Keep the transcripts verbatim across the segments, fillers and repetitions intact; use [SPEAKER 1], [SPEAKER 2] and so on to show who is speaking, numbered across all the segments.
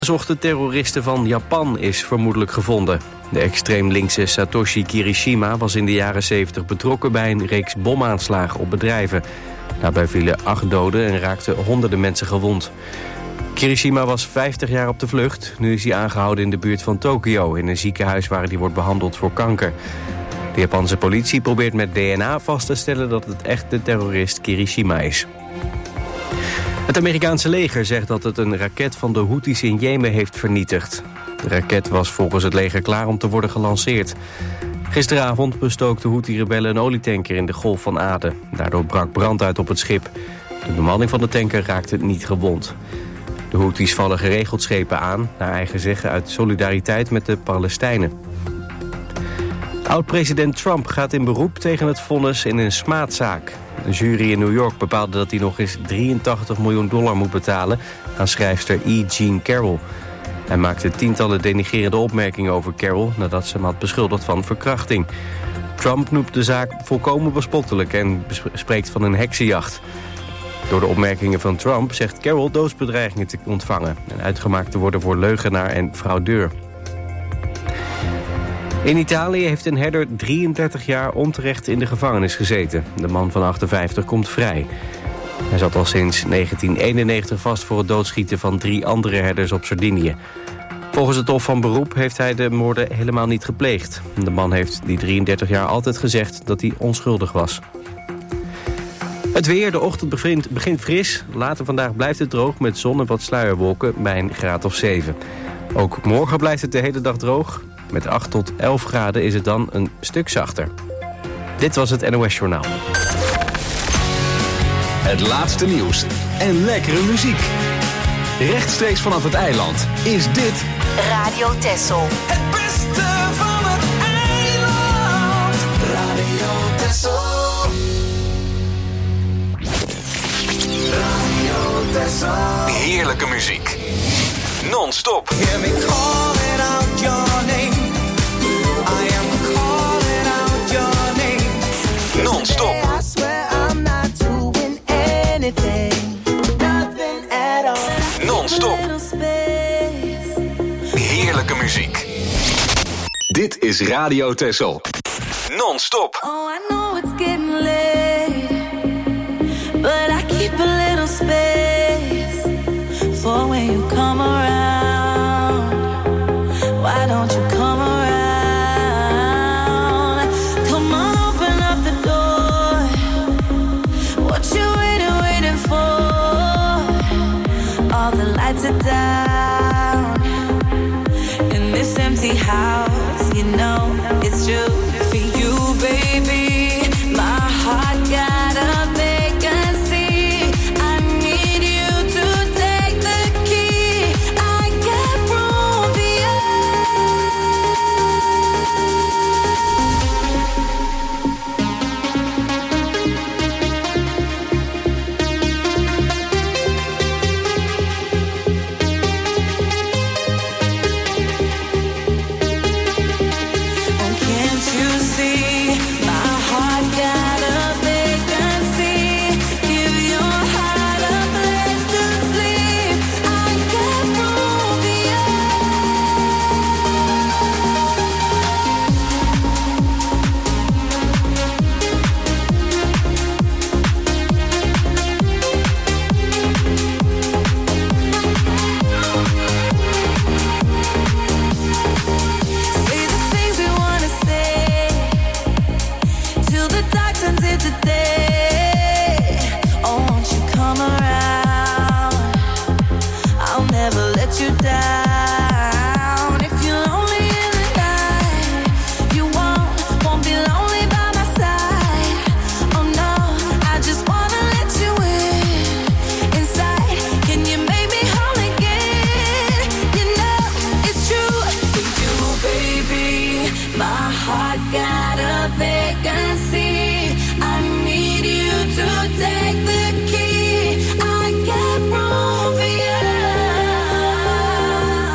[SPEAKER 1] Gezochte terroriste van Japan is vermoedelijk gevonden. De extreem linkse Satoshi Kirishima was in de jaren zeventig betrokken bij een reeks bomaanslagen op bedrijven. Daarbij vielen acht doden en raakten honderden mensen gewond. Kirishima was vijftig jaar op de vlucht. Nu is hij aangehouden in de buurt van Tokio, in een ziekenhuis waar hij wordt behandeld voor kanker. De Japanse politie probeert met D N A vast te stellen dat het echt de terrorist Kirishima is. Het Amerikaanse leger zegt dat het een raket van de Houthis in Jemen heeft vernietigd. De raket was volgens het leger klaar om te worden gelanceerd. Gisteravond bestookte Houthi-rebellen een olietanker in de Golf van Aden. Daardoor brak brand uit op het schip. De bemanning van de tanker raakte niet gewond. De Houthis vallen geregeld schepen aan, naar eigen zeggen uit solidariteit met de Palestijnen. Oud-president Trump gaat in beroep tegen het vonnis in een smaadzaak. Een jury in New York bepaalde dat hij nog eens drieëntachtig miljoen dollar moet betalen aan schrijfster E. Jean Carroll. Hij maakte tientallen denigrerende opmerkingen over Carroll nadat ze hem had beschuldigd van verkrachting. Trump noemt de zaak volkomen bespottelijk en spreekt van een heksenjacht. Door de opmerkingen van Trump zegt Carroll doodsbedreigingen te ontvangen en uitgemaakt te worden voor leugenaar en fraudeur. In Italië heeft een herder drieëndertig jaar onterecht in de gevangenis gezeten. De man van achtenvijftig komt vrij. Hij zat al sinds negentien eenennegentig vast voor het doodschieten van drie andere herders op Sardinië. Volgens het Hof van Beroep heeft hij de moorden helemaal niet gepleegd. De man heeft die drieëndertig jaar altijd gezegd dat hij onschuldig was. Het weer, de ochtend begint, begint fris. Later vandaag blijft het droog met zon en wat sluierwolken bij een graad of zeven. Ook morgen blijft het de hele dag droog. Met acht tot elf graden is het dan een stuk zachter. Dit was het N O S Journaal.
[SPEAKER 2] Het laatste nieuws en lekkere muziek. Rechtstreeks vanaf het eiland is dit
[SPEAKER 3] Radio Texel.
[SPEAKER 4] Het beste van het eiland. Radio Texel. Radio Texel.
[SPEAKER 2] heerlijke muziek. Non-stop.
[SPEAKER 4] Hear me calling out your name. I am calling out your name.
[SPEAKER 2] Non-stop.
[SPEAKER 4] I swear I'm not doing anything. Nothing at all.
[SPEAKER 2] Non-stop. Heerlijke muziek. Dit is Radio Texel. Non-stop.
[SPEAKER 5] Oh, I know it's getting late, but I keep a little space for when you come around. Why don't you come around? Come on, open up the door. What you waiting, waiting for? All the lights are down in this empty house. You know it's true for you, baby. My heart got a vacancy. I need you to take the key. I got room for you. Oh, can't you see? My heart got a vacancy. Give your heart a place to sleep. I got room for you. Say the things we wanna say till the dark turns into day. Oh, won't you come around? I'll never let you down. If you're lonely in the night, you won't, won't be lonely by my side. Oh no, I just wanna let you in, inside. Can you make me whole again? You know it's true for you, baby. My heart got a vacancy. I need you to take the key. I got room for you.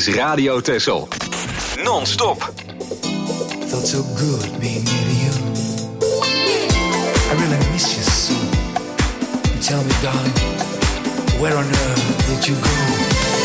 [SPEAKER 2] is Radio Texel. Non-stop.
[SPEAKER 3] Felt so good being near to you. I really miss you so. Tell me, darling, where on earth did you go?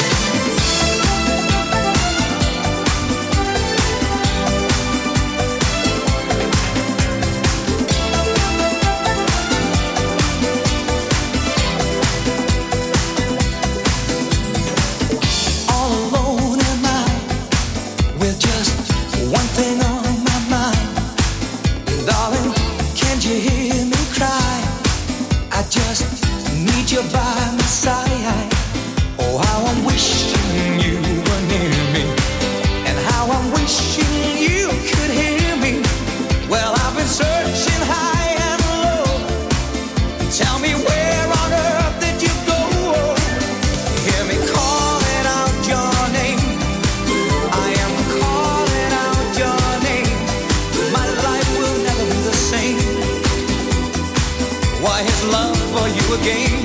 [SPEAKER 4] By my side, oh how I'm wishing you were near me, and how I'm wishing you could hear me. Well, I've been searching high and low. Tell me where on earth did you go? Hear me calling out your name. I am calling out your name. My life will never be the same. Why his love for you again?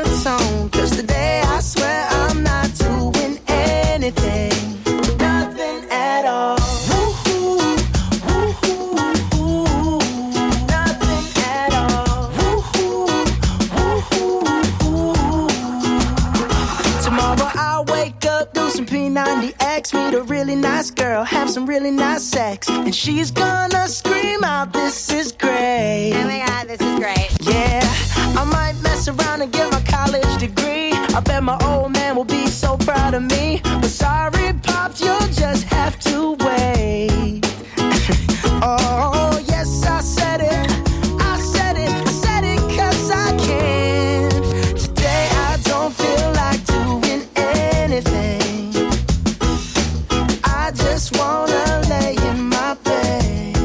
[SPEAKER 5] Today I swear I'm not doing anything. Nothing
[SPEAKER 6] likes me, a really nice girl, have some really nice sex, and she's gonna scream out, this is great.
[SPEAKER 7] Oh my God, this is great.
[SPEAKER 6] Yeah, I might mess around and get my college degree. I bet my old man will be so proud of me. But sorry, Pops, you'll just have to wait. Oh, yes, I said it. I said it. I said it 'cause I can. Today I don't feel like doing anything. I just wanna lay in my bed.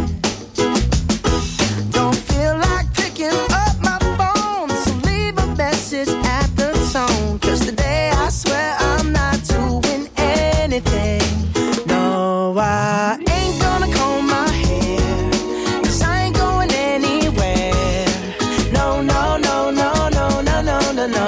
[SPEAKER 6] Don't feel like picking up my phone, so leave a message at the tone. 'Cause today I swear I'm not doing anything. No, I ain't gonna comb my hair, 'cause I ain't going anywhere. No, no, no, no, no, no, no, no, no.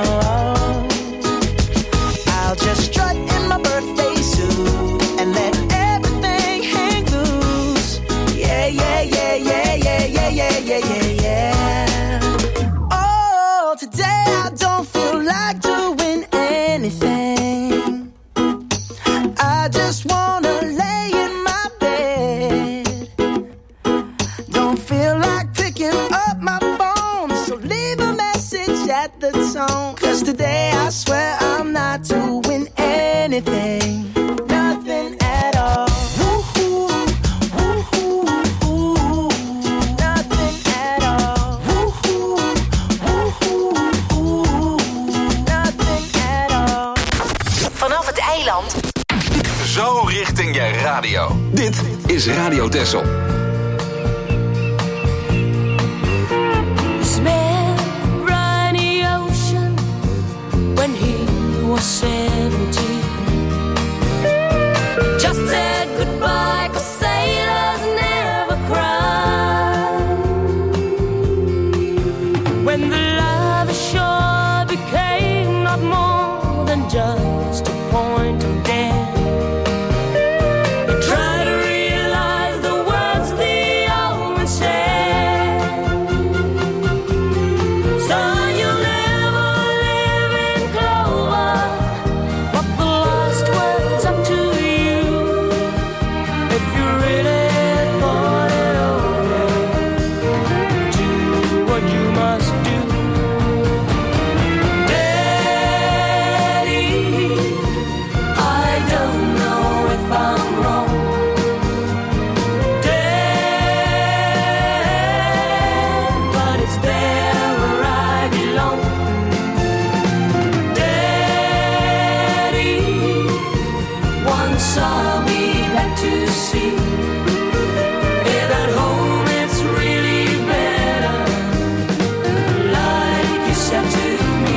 [SPEAKER 6] I'll just strut in my birthday suit and let everything hang loose. Yeah, yeah, yeah, yeah, yeah, yeah, yeah, yeah, yeah, yeah. Oh, today I don't feel like doing anything. I just wanna lay in my bed. Don't feel like picking up my phone, so leave a message at the tone. 'Cause today I swear I'm not doing anything. Nothing at all. Woo-hoo, woo-hoo, woo-hoo. Nothing at all. Woo-hoo, woo-hoo, woo-hoo. Nothing at all.
[SPEAKER 8] Vanaf het eiland.
[SPEAKER 2] Zo richting je radio. Dit is Radio Texel.
[SPEAKER 5] This man ran the ocean when he was seventeen. Just said goodbye 'cause sailors never cry. When the love ashore became not more than just a point of death. Try to realize the words the old man said. Son, you'll never live in clover, but the last word's up to you. If you really thought it over, do what you must do. Daddy, I don't know if I'm wrong. Dad, but it's there where I belong. Daddy, once I'll be back to see if at home it's really better, like you said to me.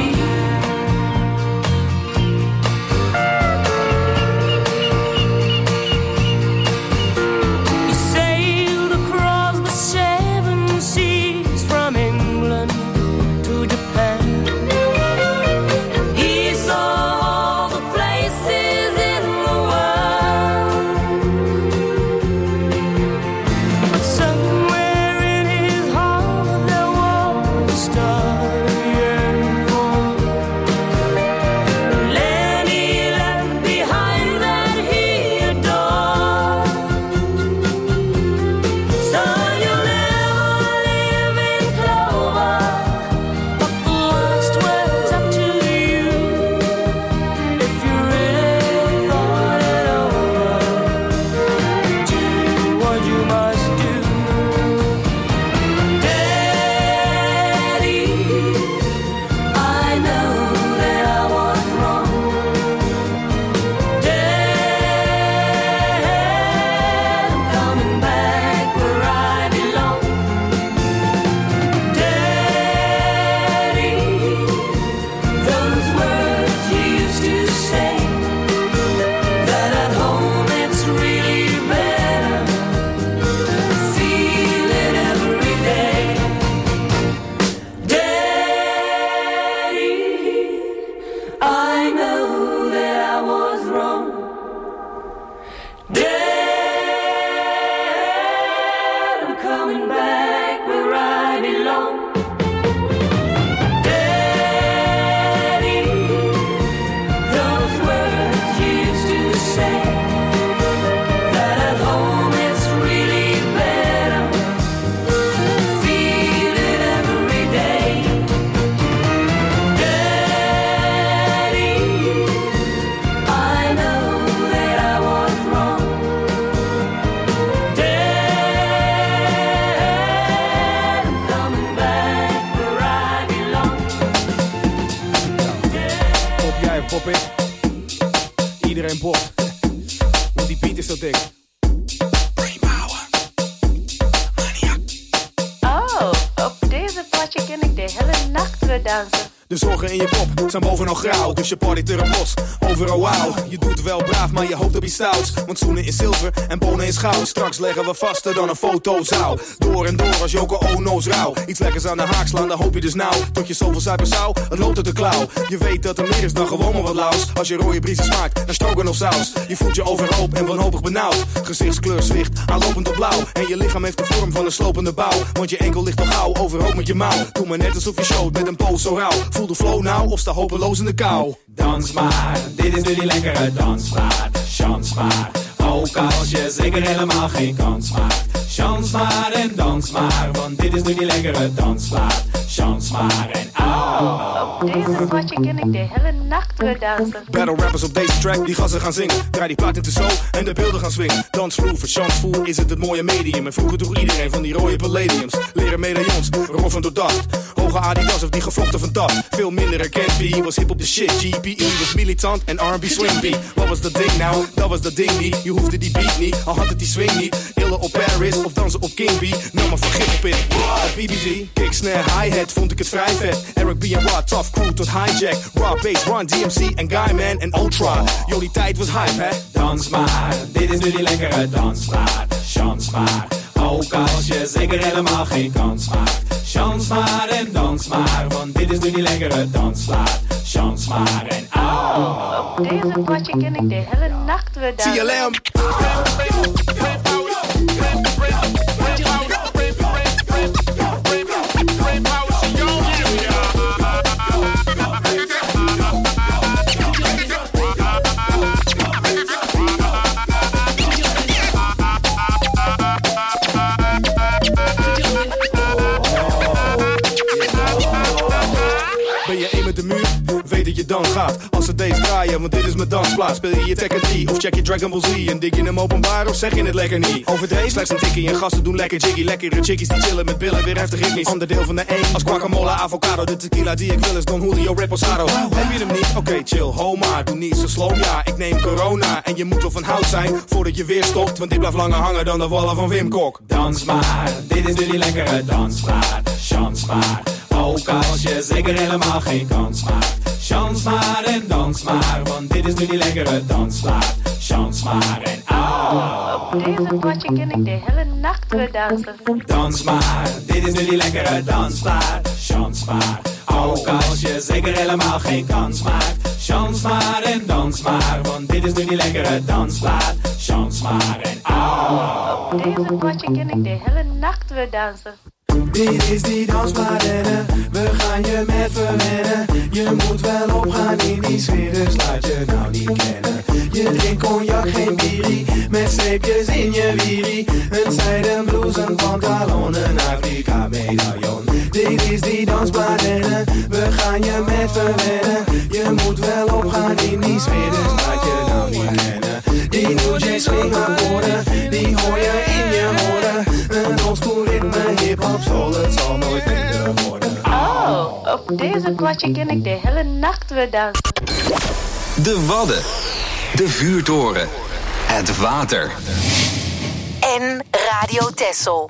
[SPEAKER 5] He sailed across the seven seas from England to Japan. He saw all the places in the world.
[SPEAKER 7] pop in. Iedereen pop. Want die beat is zo dik.
[SPEAKER 5] Oh, op deze potje ken ik de hele nacht weer dansen.
[SPEAKER 7] De zorgen in je kop zijn bovenal grauw, dus je partyt er op los. Overal wauw, je doet wel braaf, maar je hoopt op iets stouts. Want zoenen is zilver en bonen is goud. Straks leggen we vaster dan een fotozaal. Door en door als Yoko Ono's rauw. Iets lekkers aan de haak slaan, dan hoop je dus nou. Tot je zoveel zuipen zou, het loopt uit de klauw. Je weet dat er meer is dan gewoon maar wat laus. Als je rode briezen smaakt, naar stroken of saus. Je voelt je overhoop en wanhopig benauwd. Gezichtskleur zwicht, aanlopend op blauw. En je lichaam heeft de vorm van een slopende bouw. Want je enkel ligt al gauw, overhoop met je mouw. Doe maar net alsof je showt met een pose zo rauw. Voel de flow nou of sta hopeloos in de kou.
[SPEAKER 9] Dans maar, dit is nu die lekkere dansmaat. Chans maar, ook als je zeker helemaal geen kans maakt. Chans maar en dans maar, want dit is nu die lekkere dansmaat. Chans maar en au.
[SPEAKER 5] Op deze potje ken ik de hele nacht weer dansen.
[SPEAKER 7] Battle rappers op deze track, die gassen gaan zingen. Draai die plaat in de zo en de beelden gaan swingen. Dansvloer, voor chansvoer is het het mooie medium. En vroeger droeg iedereen van die rode palladiums. Leren medaillons, roffen doordacht. Hoge Adidas of die gevlochten van dat. Veel minder herkend, B was hip op de shit. G P E was militant en R and B swing beat. Wat was dat ding nou? Dat was dat ding niet. Je hoefde die beat niet, al had het die swing niet. Illen op Paris of dansen op King B. Nou maar vergif op in. B B G, kick, snare, hi-hat, vond ik het vrij vet. Eric B en Rod, tough crew tot hijack. Raw bass, Run, D M C en Guyman en Ultra. Yo, die tijd was hype, hè?
[SPEAKER 9] Dans maar, dit is nu die lekkere dansmaat. Chans maar, ook als je zeker helemaal geen kans maakt. Chans maar en dans maar, want dit is nu die lekkere dansmaat. Chans maar en au.
[SPEAKER 5] Op deze potje ken ik de hele nacht weer dansen.
[SPEAKER 7] T L M. Ben je één met de muur? Weet dat je dan gaat. Als ze deze draaien, want dit is mijn dansplaats. Speel je je Tekken drie of check je Dragon Ball Z. En dik je hem openbaar of zeg je het lekker niet? Overdreven, slechts een tikkie en gasten doen lekker jiggy. Lekkere chickies die chillen met billen, weer heftig ritmisch. Ander deel van de één, als guacamole, avocado. De tequila die ik wil is Don Julio Reposado. Heb je hem niet? Oké, okay, chill, ho maar. Doe niet zo slow, ja, ik neem corona. En je moet wel van hout zijn, voordat je weer stopt. Want dit blijft langer hangen dan de wallen van Wim Kok.
[SPEAKER 9] Dans maar, dit is nu die lekkere dansmaat. Chans maar, ook als je zeker helemaal geen kans maakt. Chans maar en dans maar, want dit is nu die lekkere dansplaat. Chans maar en au.
[SPEAKER 5] Op deze potje ken ik de hele nacht weer dansen.
[SPEAKER 9] Dans maar, dit is nu die lekkere dansplaat. Chans maar, ook als je zeker helemaal geen kans maakt. Chans maar en dans maar, want dit is nu die lekkere dansplaat. Chans maar en au.
[SPEAKER 5] Op deze potje ken ik de hele nacht weer dansen.
[SPEAKER 10] Dit is die dansplaat en we gaan je met verwennen. Je moet wel opgaan in die sfeer, dus laat je nou niet kennen. Je drinkt cognac, geen bierie, met streepjes in je wierie. Een zijden blouse, een pantalon, een Afrika medaillon. Dit is die dansplaat en we gaan je met verwennen. Je moet wel opgaan in die sfeer, dus laat je nou niet kennen. Die New J swing akkoorden, die hoor je in je horen. Een oldschool ritme, hip-hop, soul, het zal nooit minder worden.
[SPEAKER 5] Oh, op deze potje ken ik de hele nacht weer dansen.
[SPEAKER 2] De Wadden. De Vuurtoren. Het water.
[SPEAKER 8] En Radio Texel.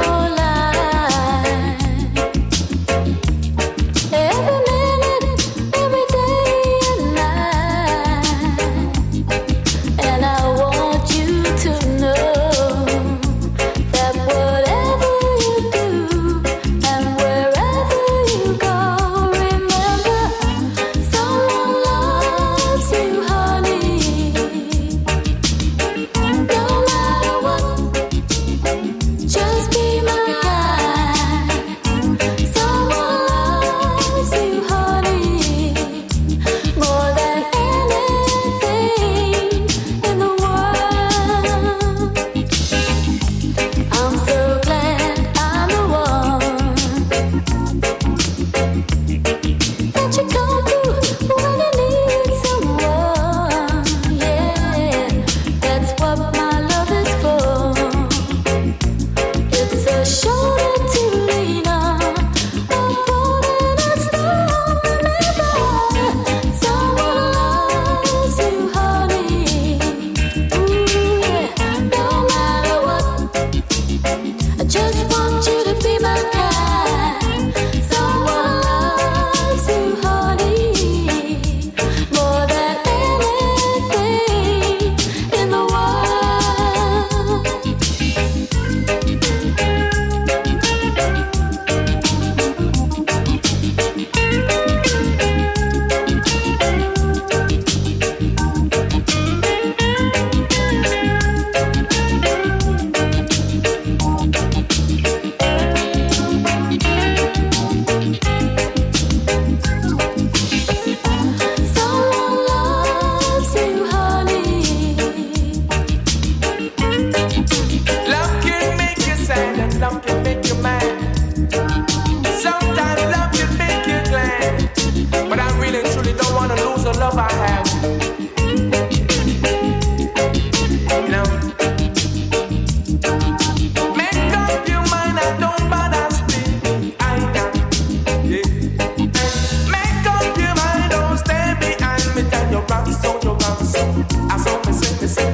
[SPEAKER 5] Every minute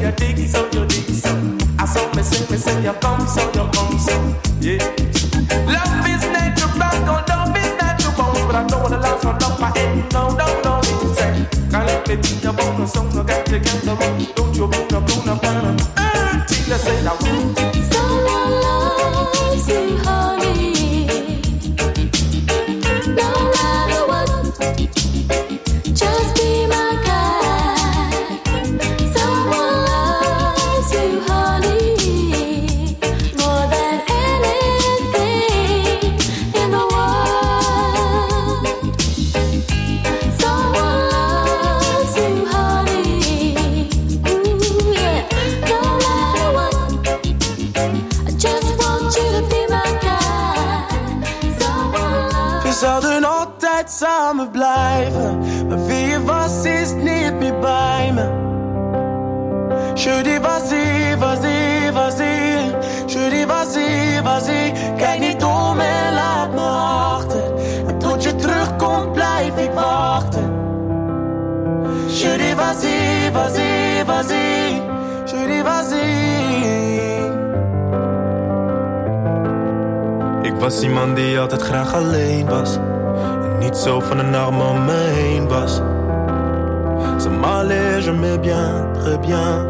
[SPEAKER 11] you dig so, you dig so. I saw me say, me say you come so, you come so. Yeah. Love is natural, no love is natural, but I don't wanna love for love. I ain't no, no, no. Say, can't let me see your bone, so no got to get the one. Don't you bone, no, no, no, no. Tina said I want you.
[SPEAKER 5] Someone loves you, honey. No matter what, just be my guy. Someone loves you, honey, more than anything in the world. Someone loves you, honey. Ooh, yeah. No matter what, I just want you to be my guy. Someone loves.
[SPEAKER 10] We zouden altijd samen blijven, maar wie je was is niet meer bij me. Je dis vas-y, vas-y, vas-y. Je dis vas-y, vas-y. Kijk niet om en laat me achter. En tot je terugkomt blijf ik wachten. Je dis vas-y, vas-y, vas-y. Je dis vas-y. Ik was iemand die altijd graag alleen was. En niet zo van een arm om me heen was. Ça m'allait, je m'aimais bien, très bien.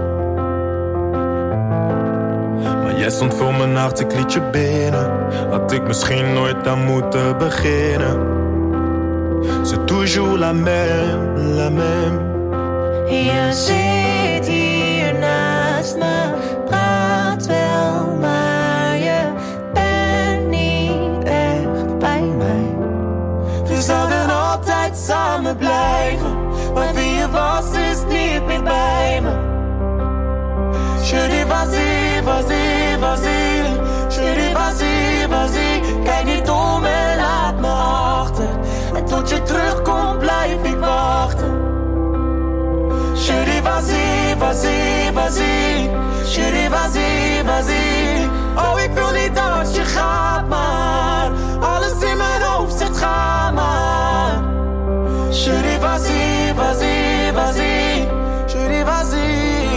[SPEAKER 10] Maar jij stond voor mijn hart, ik liet je binnen. Had ik misschien nooit aan moeten beginnen. C'est toujours la même, la même.
[SPEAKER 6] Je zit hier naast me, praat wel, maar je bent niet echt bij mij.
[SPEAKER 10] We zouden altijd samen blijven, maar wie je was is niet meer bij me. Je dis vas-y, vas-y, vas-y. Je dis vas-y, vas-y. Kijk niet om en laat me achter. En tot je terugkomt blijf ik wachten. Je dis vas-y, vas-y, vas-y. Je dis vas-y, vas-y. Oh, ik wil niet dat je gaat, maar alles in mijn hoofd zegt ga maar. Je dis vas-y, vas-y, vas-y. Je dis vas-y.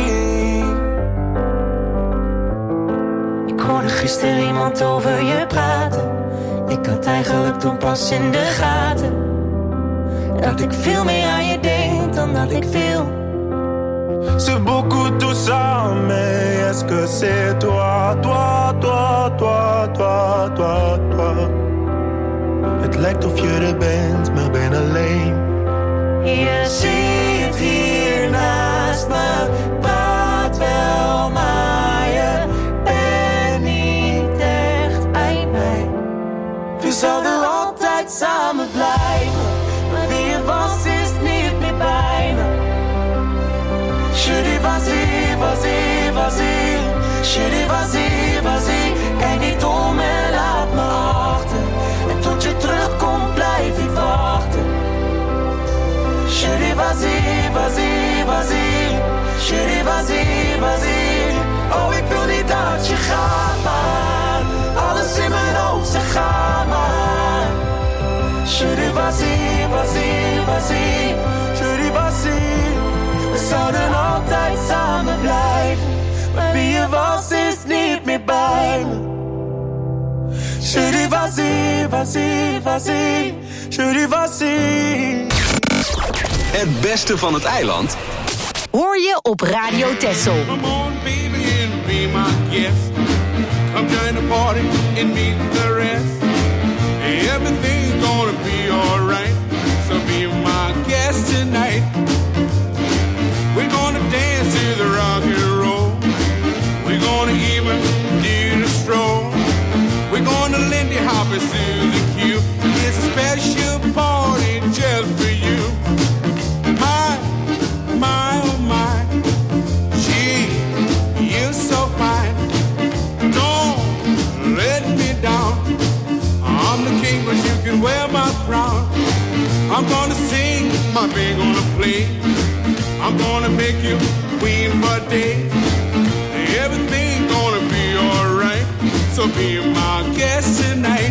[SPEAKER 6] Ik hoorde gisteren iemand over je praten. Ik had eigenlijk toen pas in de gaten dat ik veel meer aan je denk dan dat ik wil.
[SPEAKER 10] C'est beaucoup tout ça, mais est-ce que c'est toi, toi, toi, toi, toi, toi, toi? Het lijkt of je er bent, maar ben alleen.
[SPEAKER 6] Je zit hier naast me, praat wel, maar je bent niet echt bij mij.
[SPEAKER 10] We zouden altijd samen blijven, maar wie je was is niet meer bij me. Je dis vas-y, vas-y, vas-y. Je dis vas-y, vas-y. Kijk niet om en laat me achter. En tot je terugkomt blijf ik wachten. Je dis vas-y, vas-y, vas-y. Je dis vas-y, vas-y. Oh, ik wil niet dat je gaat, maar alles in mijn hoofd zegt ga maar. Je dis vas-y, vas-y, vas-y. Je dis vas-y. We zouden altijd samen blijven, maar wie je was is niet meer bij me. Je dis vas-y, vas-y, vas-y. Je dis vas-y.
[SPEAKER 2] Het beste van het eiland
[SPEAKER 8] hoor je op Radio Texel.
[SPEAKER 12] Come on baby and be my guest. Come join the party and meet the rest. Everything's gonna be alright, so be my guest tonight. We're gonna dance to the rock and roll. We're gonna even do the stroll. We're gonna Lindy Hop and Susie Q. It's a special party just for you. My, my, oh my. Gee, you're so fine. Don't let me down. I'm the king, but you can wear my crown. I'm gonna sing, my band gonna play. I'm gonna make you queen for a day. Everything's gonna be alright, so be my guest tonight.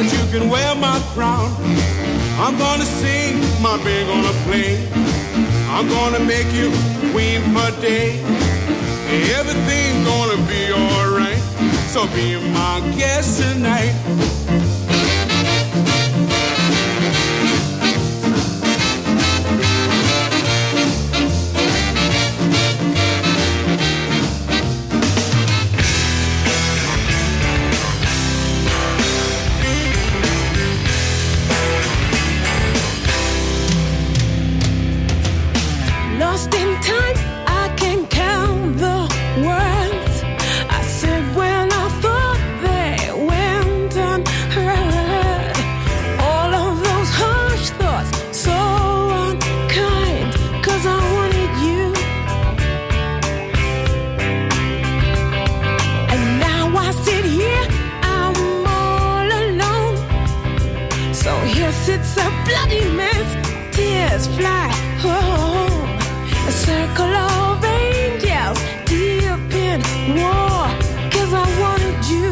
[SPEAKER 12] that you can wear my crown. I'm gonna sing, my band gonna play. I'm gonna make you queen for a day. Everything's gonna be alright. So be my guest tonight.
[SPEAKER 5] Lost in time, I can count the words I said when I thought they went unheard. All of those harsh thoughts, so unkind, 'cause I wanted you. And now I sit here, I'm all alone. So here sits a bloody mess, tears fly. Oh. A circle of angels deep in war, 'cause I wanted you.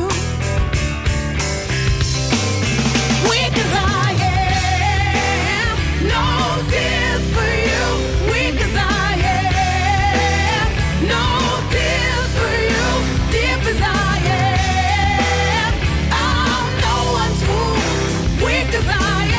[SPEAKER 5] Weak as I am, no tears for you. Weak as I am, no tears for you. Deep as I am, I'm no one's fool. Weak as I am.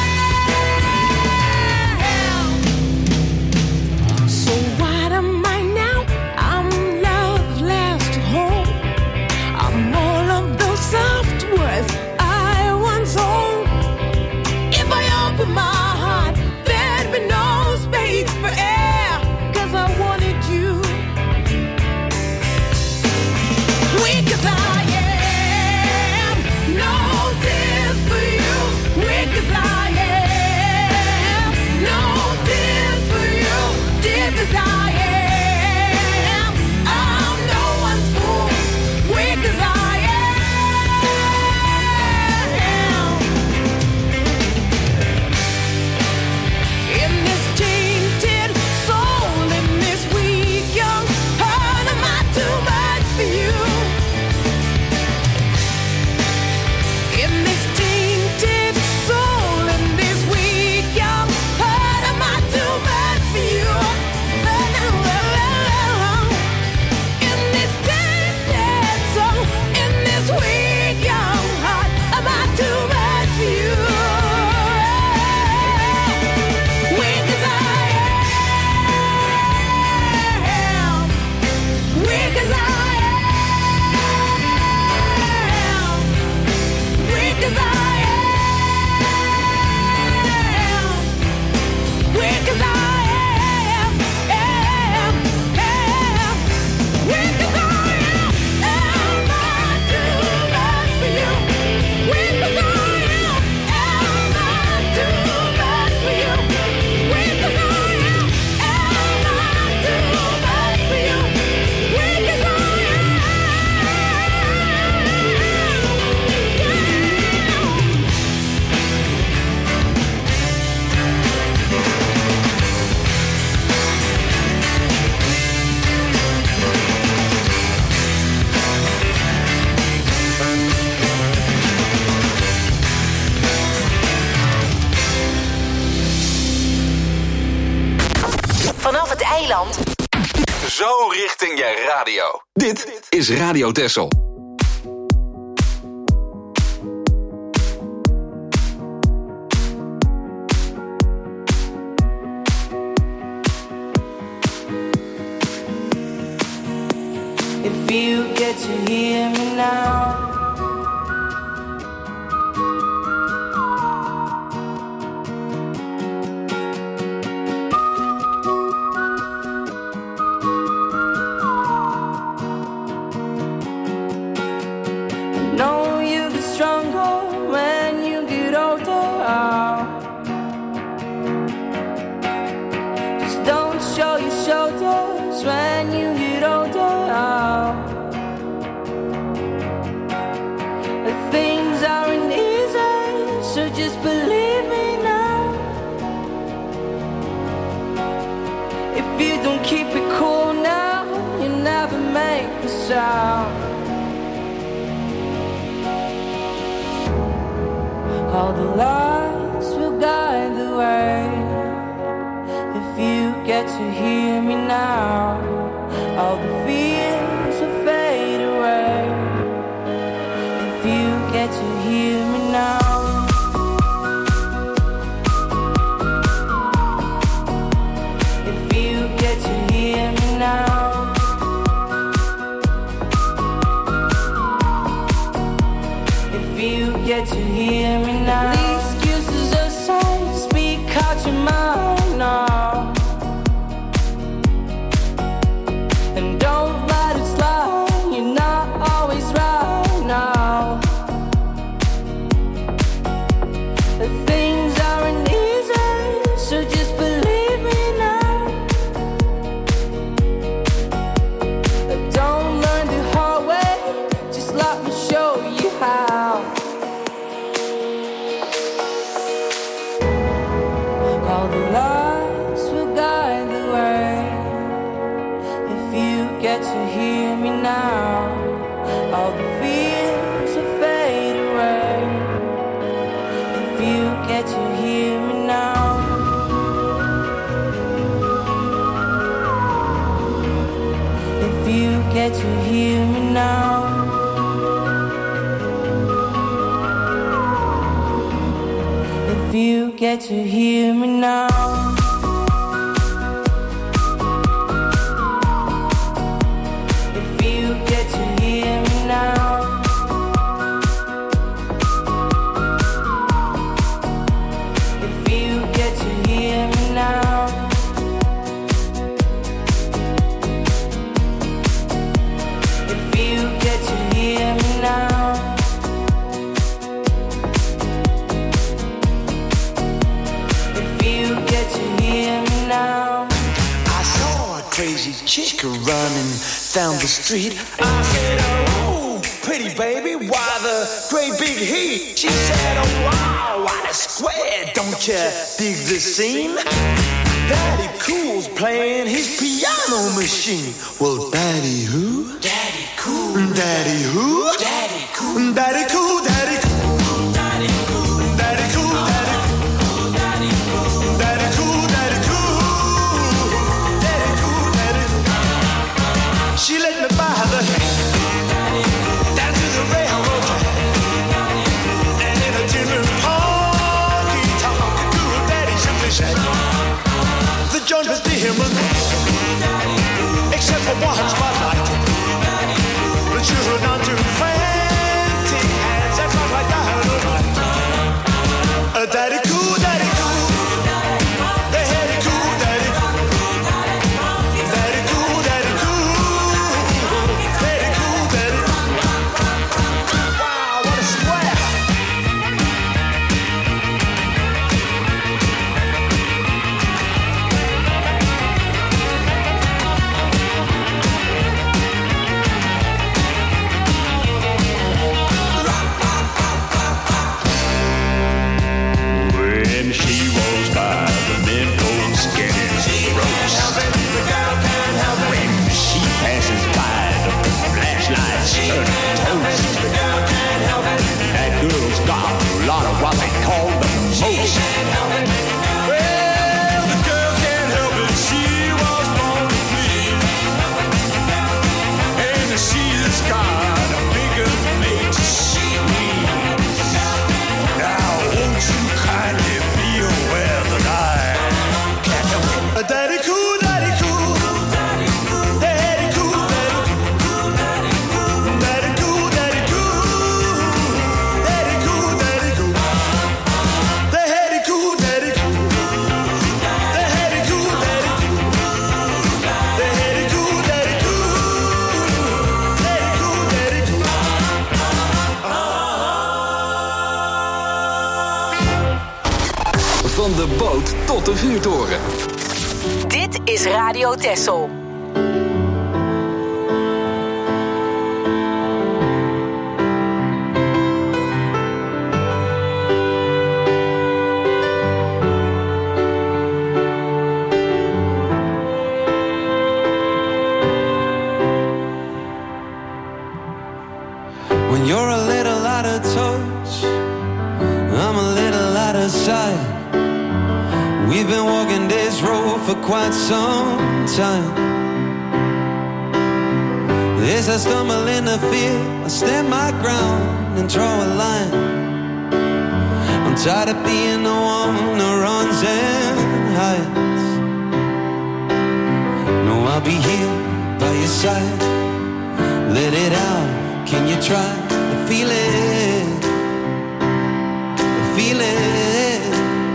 [SPEAKER 2] Zo richting je radio. Dit is Radio Texel.
[SPEAKER 13] If you get to hear me now, when you get older, things aren't easy, so just believe me now. If you don't keep it cool now, you never make a sound. All the lights will guide the way. If you get to hear me now, all the fears will fade away. If you get to hear me now. If you get to hear me now. If you get to hear me now. The excuses aside, speak out your mind now. And don't let it slide, you're not always right now. The things aren't easy, so just believe me now. But don't learn the hard way, just let me show you how. All the lights will guide the way. If you get to hear me now, all the fears will fade away. If you get to hear me now. If you get to hear me now. If you get to hear me now. If you get to hear me now. If you get to hear me now. If you get to hear me now. If you get to hear me now.
[SPEAKER 14] I saw a crazy chick running down the street. I said, oh, pretty baby, why the great big heat? She said, oh, wow, what a square, don't you dig this scene? Daddy Cool's playing his piano machine. Well, Daddy who? Daddy Cool. Daddy who? Daddy Cool. Daddy Cool, Daddy Cool. Daddy Cool. Daddy Cool, Daddy Cool. Daddy Cool. Daddy Cool, Daddy Cool. Daddy Cool, Daddy Cool. She let me buy the down to the railroad track. And in a tin honky tonk cool daddy simply said, the joint was dim, except for one spotlight. But you were not too frantic hands that felt like dynamite. A daddy cool, daddy cool. The daddy cool, daddy cool. Daddy cool, daddy cool. Daddy cool, daddy cool. Wow, what a square.
[SPEAKER 15] When she rolls by, the men goes getting gross. When she passes by, the flashlights turn toast. That girl's got a lot of what they call the most. Well, the girl can't help it, she was born to flee. And she's got a bigger makes sweet. Now, won't you kindly be aware that I can't help it?
[SPEAKER 14] A daddy cool, daddy cool. Daddy cool, daddy cool. Daddy cool, daddy cool. Daddy cool, daddy cool. Daddy cool, daddy cool. Daddy cool, daddy cool. Daddy cool, daddy cool. Daddy cool, daddy cool.
[SPEAKER 2] Van de boot tot de vuurtoren.
[SPEAKER 8] Dit is Radio Texel.
[SPEAKER 10] When you're a little out of touch, I'm a
[SPEAKER 16] of sight. We've been walking this road for quite some time. As I stumble in the field, I stand my ground and draw a line. I'm tired of being the one who runs and hides. No, I'll be here by your side. Let it out, can you try to feel it? Feel it.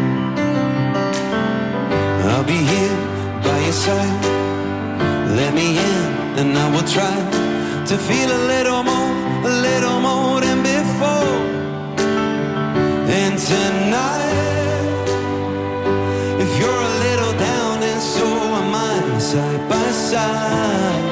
[SPEAKER 16] I'll be here by your side. Let me in and I will try to feel a little more, a little more than before. And tonight, if you're a little down and so am I, side by side,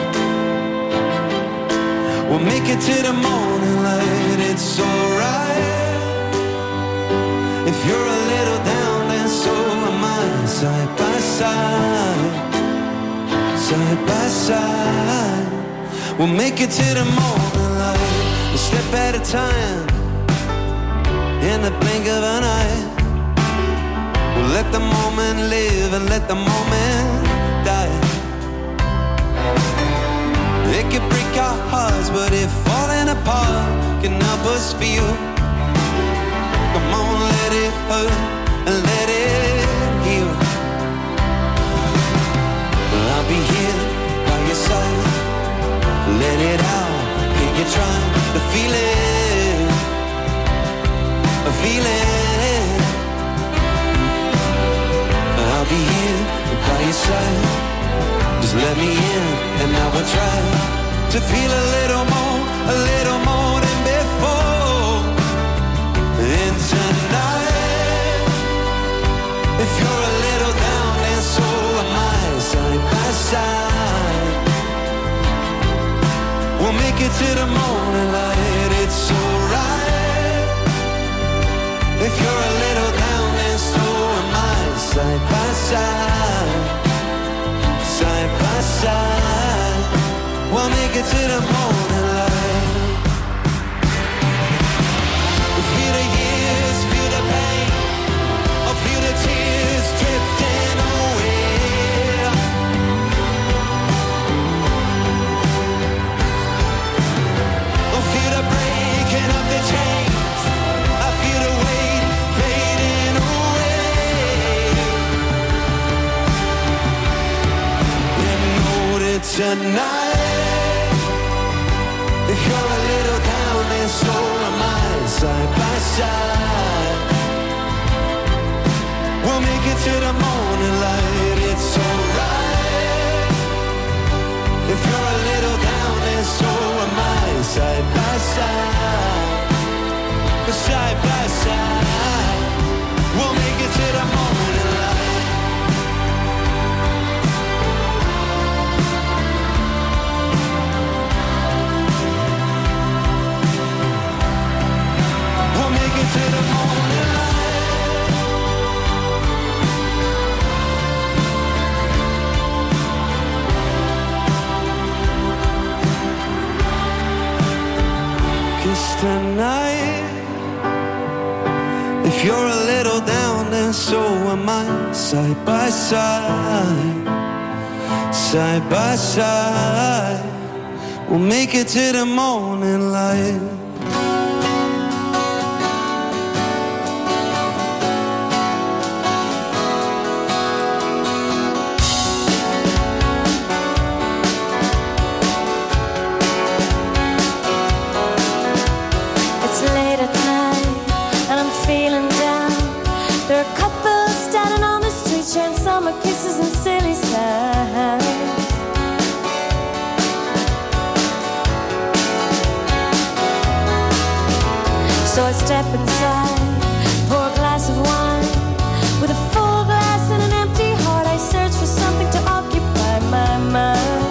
[SPEAKER 16] we'll make it to the morning light, it's alright. If you're a little down and so am I, side by side, side by side, we'll make it to the morning light, a step at a time, in the blink of an eye. We'll let the moment live and let the moment die. It could break our hearts, but if falling apart can help us feel, come on, let it hurt and let it heal. I'll be here by your side. Let it out, can you try to feel it? Feel it. I'll be here by your side. Just let me in and I will try to feel a little more, a little more than before. And tonight, if you're a little down and so am I, side by side, we'll make it to the morning light, it's alright. If you're a little down and so am I, side by side, side by side, we'll make it to the morning light. Feel the years, feel the pain, or feel the tears drifting away. Or feel the breaking of the chains, I feel the weight fading away. And know that tonight, if you're a little down and so am I, side by side, we'll make it to the morning light, it's alright. If you're a little down and so am I, side by side, side by side, we'll make it to the morning light. We'll make it to the morning light. Cause tonight, if you're a little down, then so am I, side by side, side by side, we'll make it to the morning light.
[SPEAKER 17] It's late at night and I'm feeling down. There are couples standing on the street sharing summer kisses and silly sounds. So I step inside, pour a glass of wine. With a full glass and an empty heart, I search for something to occupy my mind.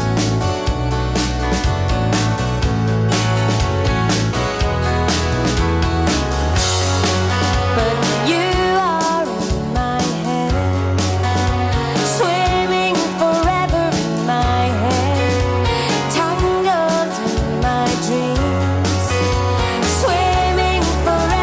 [SPEAKER 17] But you are in my head, swimming forever in my head, tangled in my dreams, swimming forever.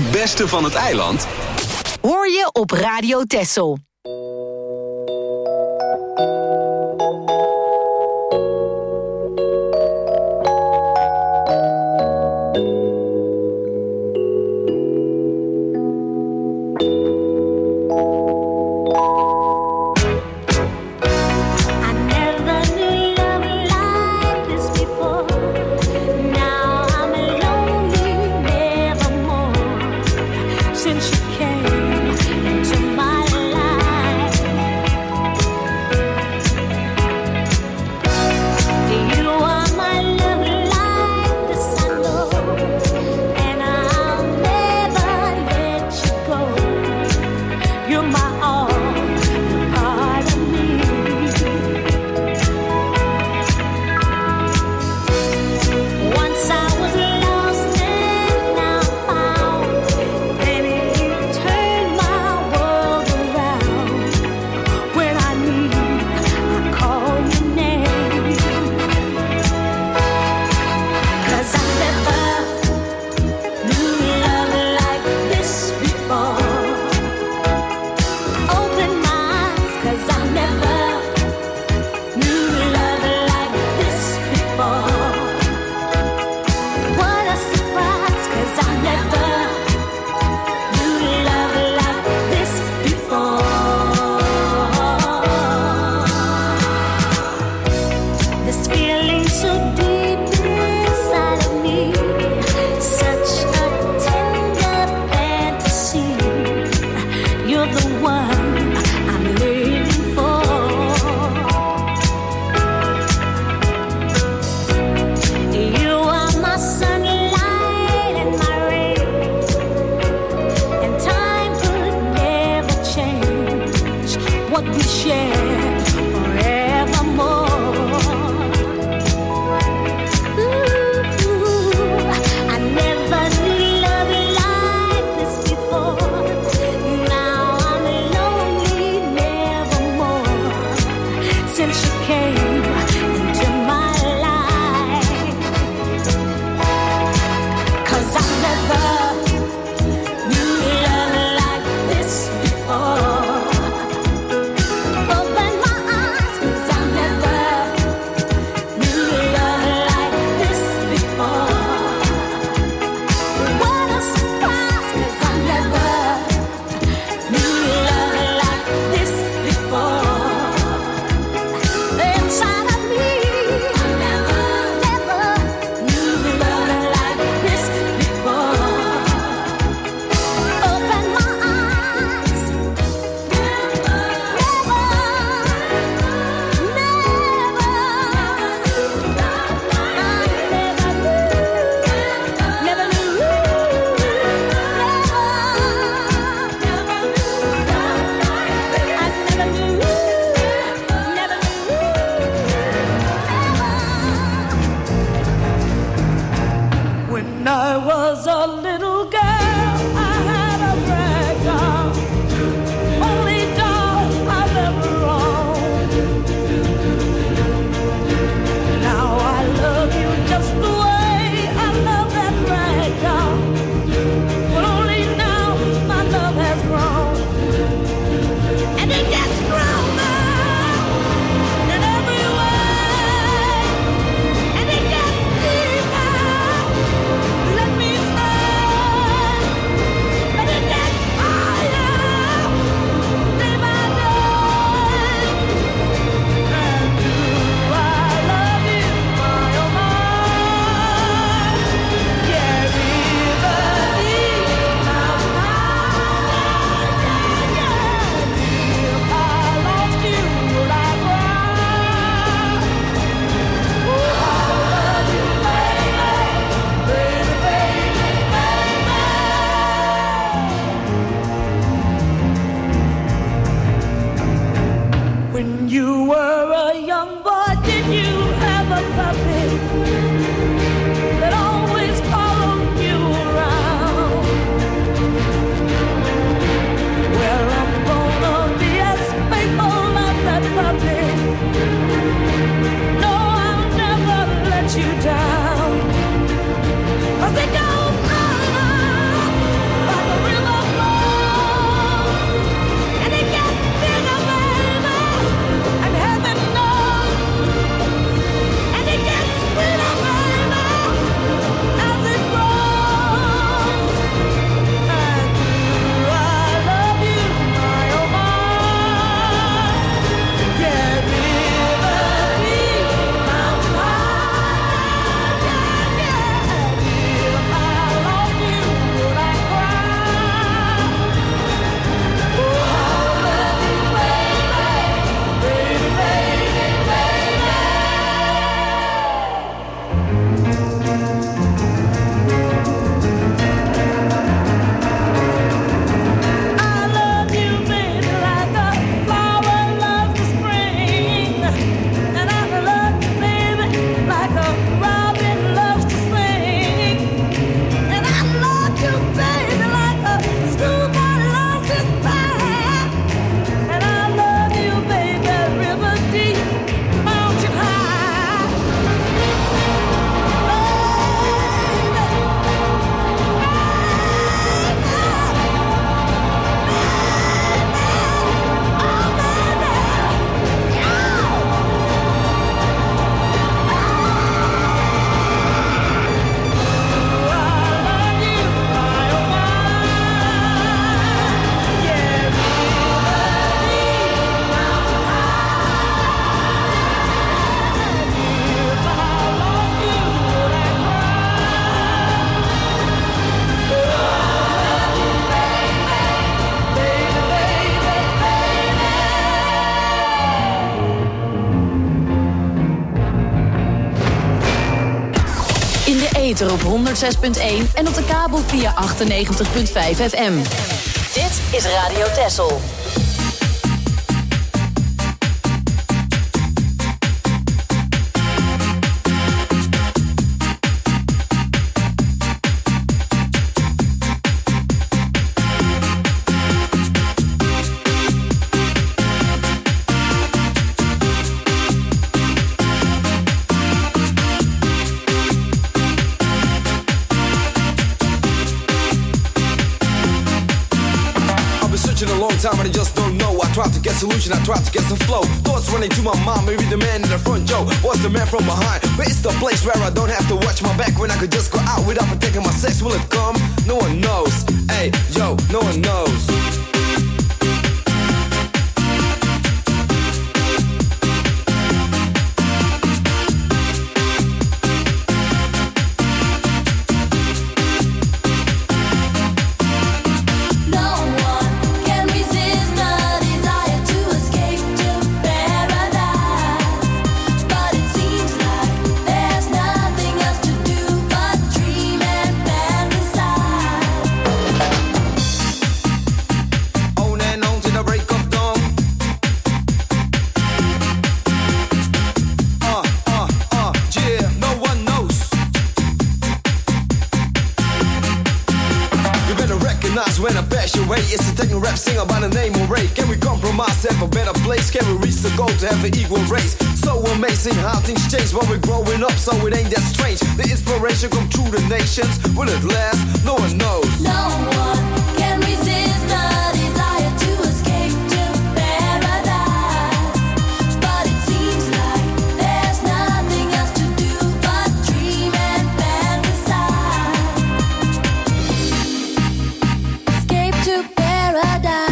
[SPEAKER 2] Het beste van het eiland
[SPEAKER 8] hoor je op Radio Texel.
[SPEAKER 5] you down. 'Cause it goes on, but
[SPEAKER 8] ether op honderd zes punt één en op de kabel via achtennegentig punt vijf F M. Dit is Radio Texel.
[SPEAKER 18] Time and I just don't know. I tried to get solution, I tried to get some flow. Thoughts running to my mind, maybe the man in the front, Joe was the man from behind. But it's the place where I don't have to watch my back when I could just go out without protecting my sex. Will it come? No one knows. Hey, yo, no one knows. It's a techno rap singer by the name of Ray. Can we compromise, have a better place? Can we reach the goal to have an equal race? So amazing how things change when we're growing up, so it ain't that strange. The inspiration come through the nations. Will it last? No one knows.
[SPEAKER 5] No one can resist the desire to escape to paradise. But it seems like there's nothing else to do but dream and fantasize. Escape to paradise.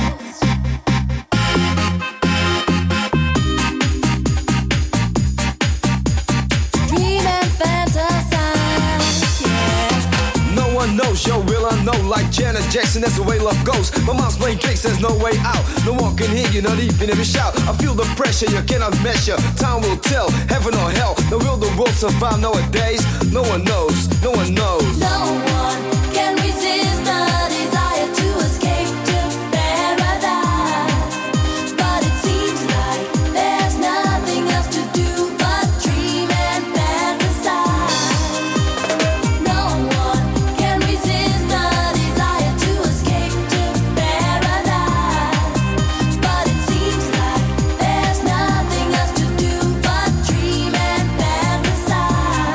[SPEAKER 5] Dream and fantasize, yeah.
[SPEAKER 18] No one knows, yo, will I know? Like Janet Jackson, that's the way love goes. My mom's playing tricks, there's no way out. No one can hear you, not even if you shout. I feel the pressure, you cannot measure. Time will tell, heaven or hell. Now will the world survive nowadays? No one knows, no one knows.
[SPEAKER 5] No one can resist the desire to escape to paradise. But it seems like there's nothing else to do but dream and fantasize. No one can resist the desire to escape to paradise. But it seems like there's nothing else to do but dream and fantasize.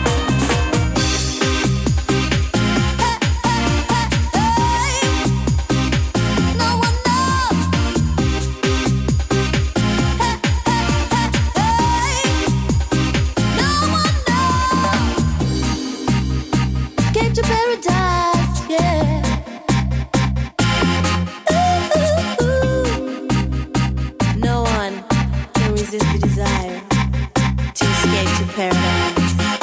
[SPEAKER 5] Escape to paradise, yeah. Ooh, ooh, ooh. No one can resist the desire to escape to paradise.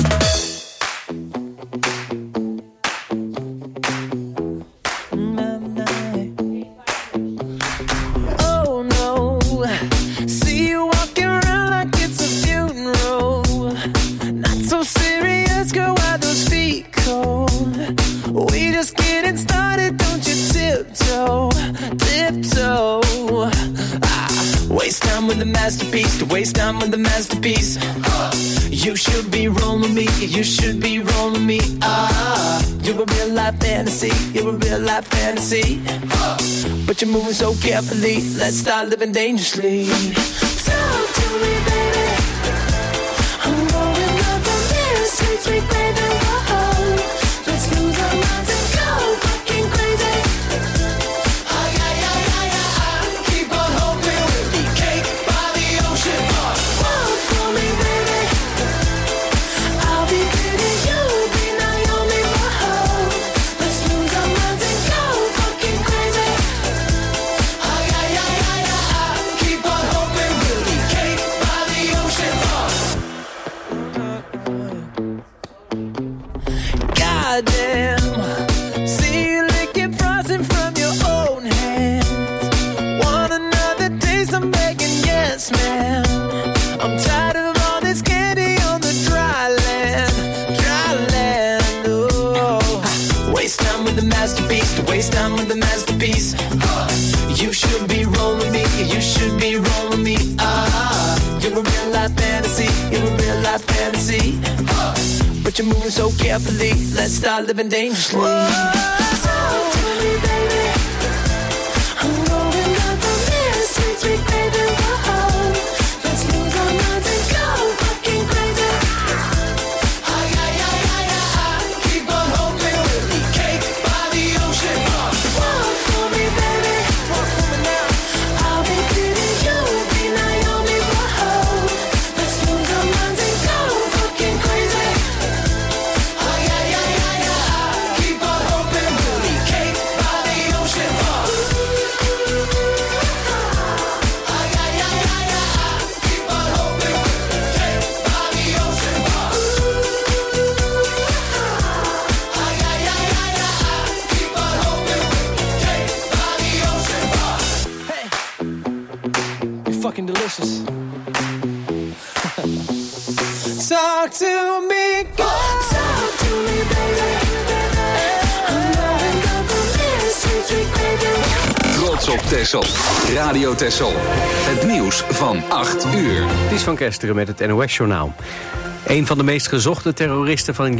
[SPEAKER 11] Oh no, see you walking around like it's a funeral. Not so serious, girl, why those feet cold? We just getting started, don't you tiptoe, tiptoe. Ah, waste time with the masterpiece, to waste time with the masterpiece. Uh, you should be rolling me, you should be rolling me. Ah, you're a real life fantasy, you're a real life fantasy. Uh, but you're moving so carefully, let's start living dangerously. Talk to me, baby. I'm going up on this sweet, sweet baby. Whoa, let's lose our minds and go fucking crazy. Ay, ay, ay, ay, ay, keep on hoping we'll be cake by the ocean. Walk for me, baby. I'll be pretty, you'll be Naomi. Whoa, let's lose our minds and go fucking crazy. Ay, ay, ay, ay, ay, keep on hoping we'll be cake by the ocean. Goddamn, see you licking frosting from your own hands. Want another taste? I'm begging, yes, man. I'm tired of all this candy on the dry land, dry land.
[SPEAKER 6] time with the masterpiece. You should be rolling me, you should be rolling me. Ah, you're a real life fantasy, you're a real life fantasy. But you're moving so carefully, let's start living dangerously. Talk to me, baby. I'm rolling up on this sweet, sweet baby. Whoa, let's lose our minds and go fucking crazy. Ay, ay, ay, ay, ay, keep on hoping we'll be cake by the ocean. Walk for me, baby. Walk for me now. I'll be pretty, you'll be Naomi. Whoa, let's lose our minds and go fucking crazy. Ay, ay, ay, ay, ay, keep on hoping we'll be cake by the ocean. Ay, ay, ay, ay, ay, keep on hoping we'll be cake by the ocean. Ay, ay, ay, ay, ay, keep on hoping we'll be cake by the ocean. Hey, you're fucking delicious. Talk to me, girl. Talk to me, baby. I'm rolling up on this sweet, sweet baby.
[SPEAKER 2] Trots op Texel. Radio Texel. Het nieuws van acht uur.
[SPEAKER 1] Het is van Kesteren met het N O S-journaal. Een van de meest gezochte terroristen van